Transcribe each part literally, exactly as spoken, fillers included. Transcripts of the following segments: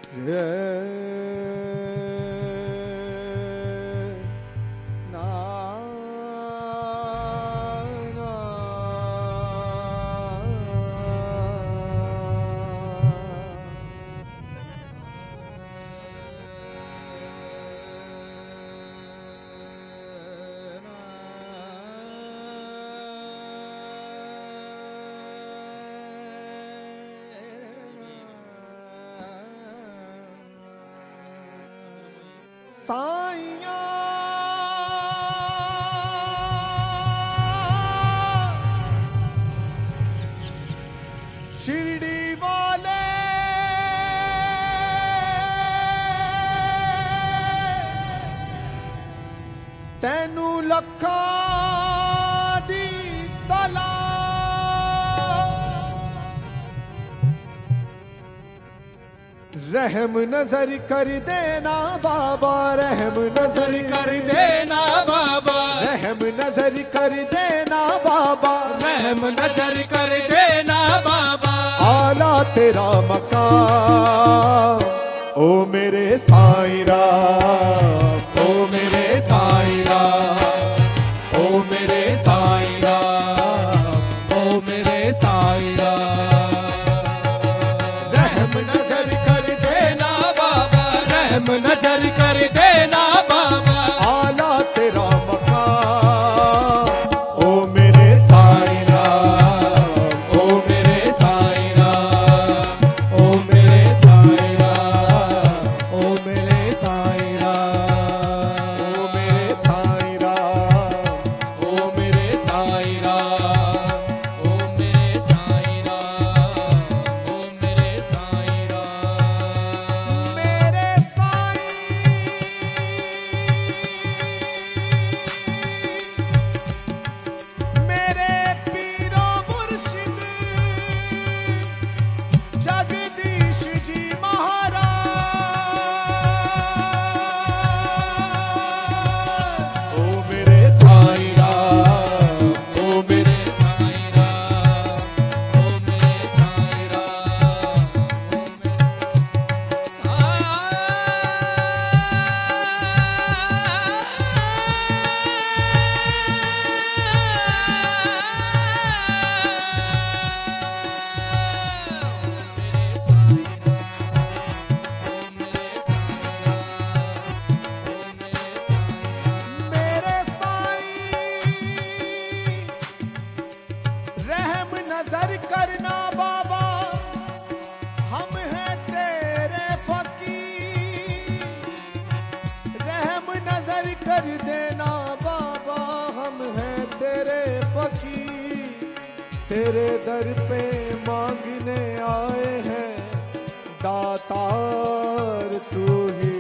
साइया शिरडी वाले तैनू लखा दी सलाम। रहम नजर कर देना बाबा, रहम नजर कर देना बाबा, रहम नजर कर देना बाबा, रहम नजर कर देना बाबा। आला तेरा मकाम ओ मेरे साईं राम, ओ मेरे साईं राम, ओ मेरे साईं राम, ओ मेरे साईं राम। रहम नजर कर देना बाबा, रहम नजर कर देना बाबा। आला तेरा मकाम ओ मेरे साईं राम, ओ मेरे साईं राम, ओ मेरे साईं राम, ओ मेरे साईं राम, ओ मेरे साईं राम, ओ मेरे साईं राम, ओ मेरे साईं राम, ओ मेरे साईं राम। मेरे साईं मेरे पीरो मुर्शिद जगदीश जी महाराज। ओ मेरे साईं राम, ओ मेरे साईं राम, ओ मेरे साईं राम, ओ मेरे साईं रहम नजर करना बाबा, हम हैं तेरे फकीर। रहम नजर कर देना बाबा, हम हैं तेरे फकीर। तेरे दर पे मांगने आए हैं दातार, तू ही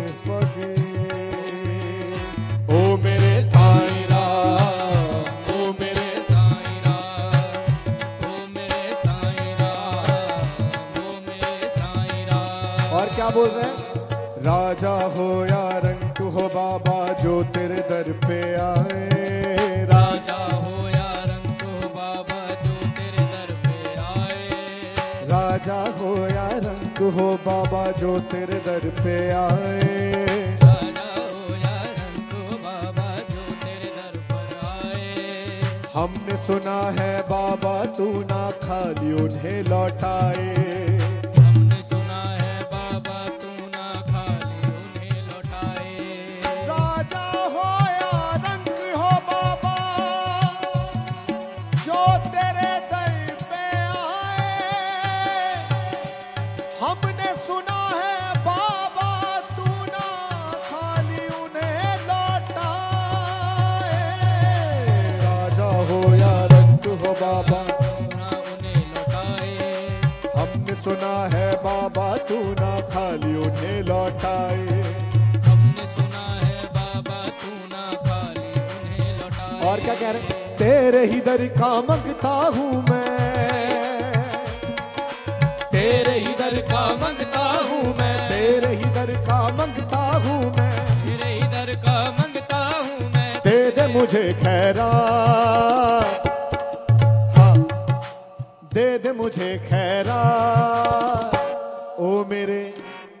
फकीर। ओ मेरे साईं राम, ओ मेरे साईं राम, ओ मेरे साईं राम, ओ मेरे साईं राम। और क्या बोल रहे हैं? राजा हो या रंक हो बाबा जो तेरे दर पे आए, राजा हो या रंग हो बाबा जो तेरे दर पे आए। राजा हो या रंक हो बाबा जो तेरे दर पे आए। राजा हो या रंग हो बाबा जो तेरे दर पर आए। हमने सुना है बाबा तू ना खाली उन्हें लौटाए। हमने सुना है बाबा तू ना खाली उन्हें लौटाए। राजा हो या रंक हो बाबा जो तेरे दर पे आए। हमने सुना है बाबा तू ना खाली उन्हें लौटाए। राजा हो या रंक हो बाबा ना उन्हें लौटाए। हमने सुना है बाबा तू ना खाली उन्हें लौटाए। हमने सुना है बाबा तू ना खाली उन्हें लौटाए। और क्या कह रहे? तेरे ही दर का मंगता हूँ मैं, तेरे ही दर का मंगता हूँ मैं, तेरे ही दर का मंगता हूँ मैं। तेरे ही दर का मंगता हूँ मैं। दे दे मुझे खैरात, हाँ दे दे मुझे खैरात। ओ मेरे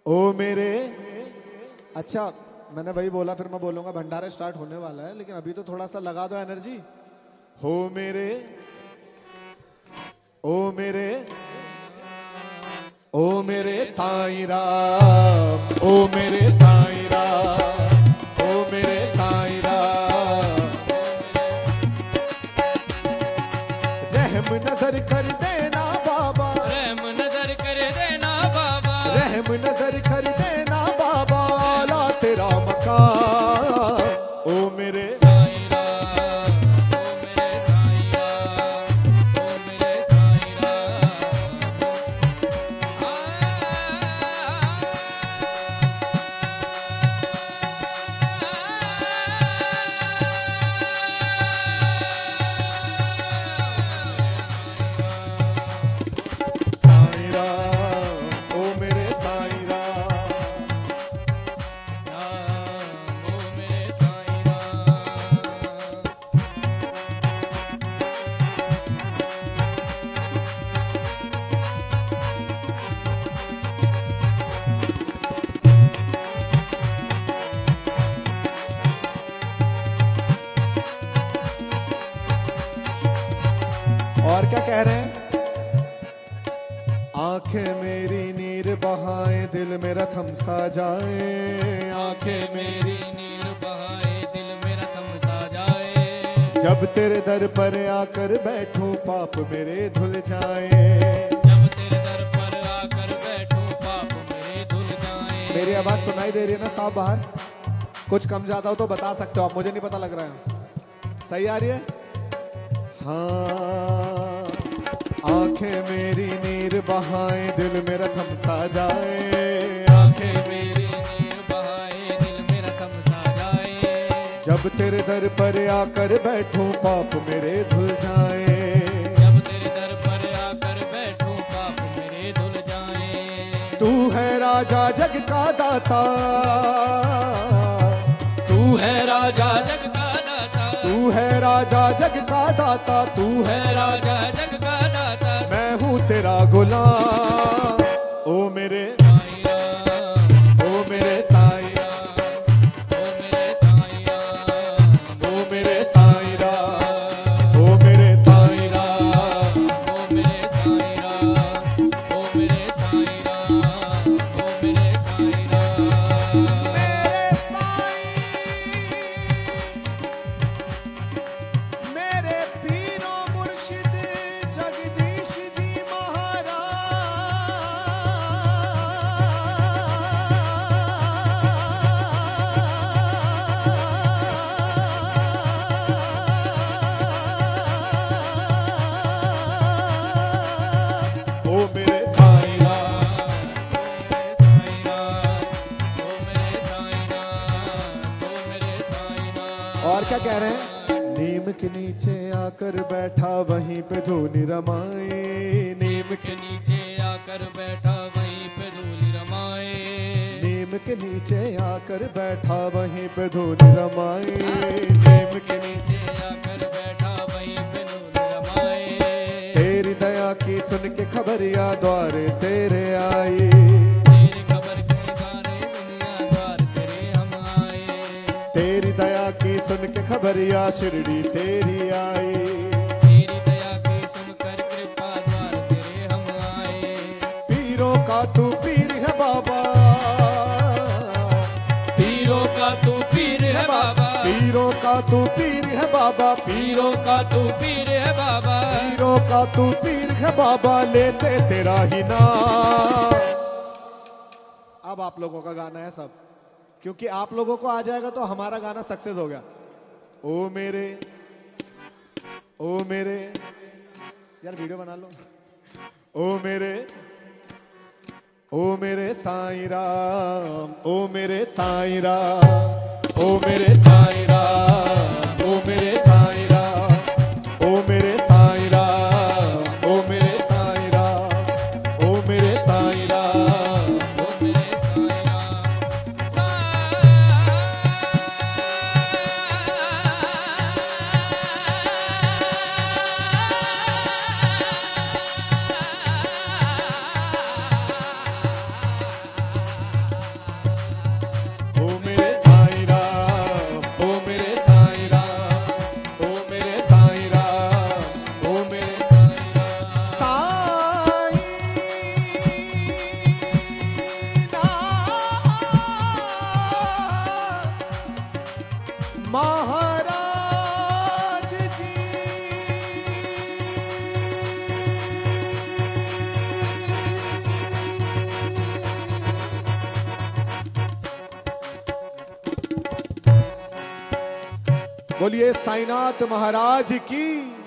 ओ मेरे, अच्छा मैंने वही बोला, फिर मैं बोलूंगा भंडारा स्टार्ट होने वाला है, लेकिन अभी तो थोड़ा सा लगा दो एनर्जी। हो मेरे, ओ मेरे, ओ मेरे साईं राम, ओ मेरे साईं राम, ओ मेरे साईं राम, रहम नजर कर देना बाबा, रहम नजर कर देना बाबा, रहम नजर कर देना बाबा, ला तेरा मकान, ओ मेरे साईं राम, ओ मेरे साईं राम, ओ मेरे साईं राम। साईं राम, ओ मेरे साईं राम, राम, ओ मेरे साईं राम। और क्या कह रहे हैं? आंखें मेरी नीर बहाए, दिल मेरा थम सा जाए, आंखें मेरी नीर बहाए, दिल मेरा थम सा जाए। जब तेरे दर पर आकर बैठूं, पाप मेरे धुल जाए। जब तेरे दर पर आकर बैठूं, पाप मेरे धुल जाए। मेरी आवाज सुनाई दे रही है ना साहब? बाहर कुछ कम ज्यादा हो तो बता सकते हो आप, मुझे नहीं पता लग रहा है। सही आ रही है? हाँ, आंखें मेरी नीर बहाए, दिल मेरा थम सा जाए, आंखें मेरी नीर बहाए, दिल मेरा थम सा जाए। जब तेरे दर पर आकर बैठूं, पाप मेरे धुल जाए। जब तेरे दर पर आकर बैठूं, पाप मेरे धुल जाए। तू है राजा जग का दाता, तू है राजा जग का दाता, तू है राजा जग का दाता, तू है है राजा जग का दाता। मैं हूँ तेरा गुलाम, ओ मेरे साईं राम, ओ मेरे साईं राम, ओ मेरे साईं राम, ओ मेरे साईं राम, ओ मेरे साईं राम, ओ मेरे साईं राम, ओ मेरे साईं राम, ओ मेरे साईं राम। मेरे साईं, मेरे पीरो मुर्शिद जगदीश जी महाराज, ओ मेरे साईं राम, साईं राम, ओ मेरे साईं राम, ओ मेरे साईं राम। और क्या कह रहे हैं? नीम के नीचे आकर बैठा, वहीं पे धूनी रमाए, नीम के नीचे आकर बैठा, वहीं पे धूल रमाए। नीम के नीचे आकर बैठा, वहीं पे धूनी रमाए, नीम के नीचे नीचे आकर बैठा, वहीं पे धूल रमाए। तेरी दया की सुन के खबरिया द्वारे तेरे आई, तेरी खबर के सारे दुनिया द्वार तेरे हम आए। तेरी दया की सुन के खबरिया शिरडी तेरी आई। तेरी दया की सुनकर कृपा द्वार तेरे हम आए। पीरों का तू पीर है बाबा, पीरों का तू पीर है बाबा, पीरों का तू पीर है बाबा, पीरों का तू पीर है बाबा। पीरों का तू पीर है बाबा, लेते तेरा ही नाम। अब आप लोगों का गाना है सब, क्योंकि आप लोगों को आ जाएगा तो हमारा गाना सक्सेस हो गया। ओ मेरे, ओ मेरे, यार वीडियो बना लो। ओ मेरे, ओ मेरे साईं राम, ओ मेरे साईं राम, ओ मेरे साईं राम, ओ मेरे साईं राम, ओ मेरे साईं राम, ओ मेरे साईं राम, ओ मेरे साईं राम, ओ मेरे साईं राम। सा बोलिए साईनाथ महाराज की।